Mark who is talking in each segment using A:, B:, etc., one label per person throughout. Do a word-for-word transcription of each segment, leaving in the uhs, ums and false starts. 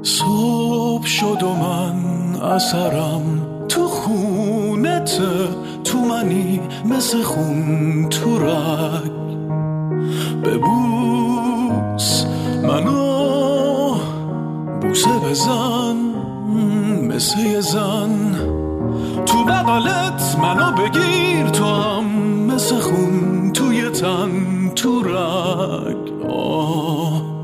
A: صبح شد و من اثرم تو خونت، تو منی مثل خون تو رگ. ببوس منو، بوسه بزن مثل یه زن، تو بغلت منو بگیر، تو هم مثل خون توی تن تو رگ. آه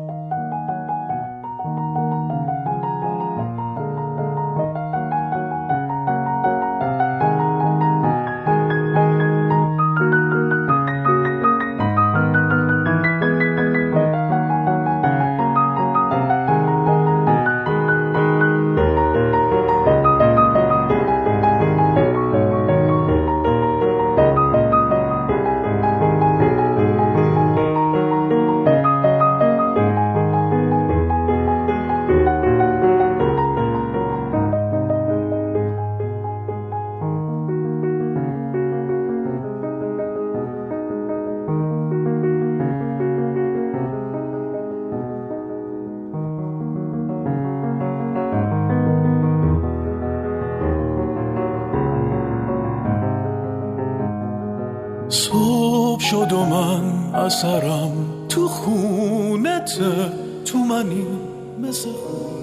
A: صبح شد و من اثرم تو خونت، تو منی مثل خون.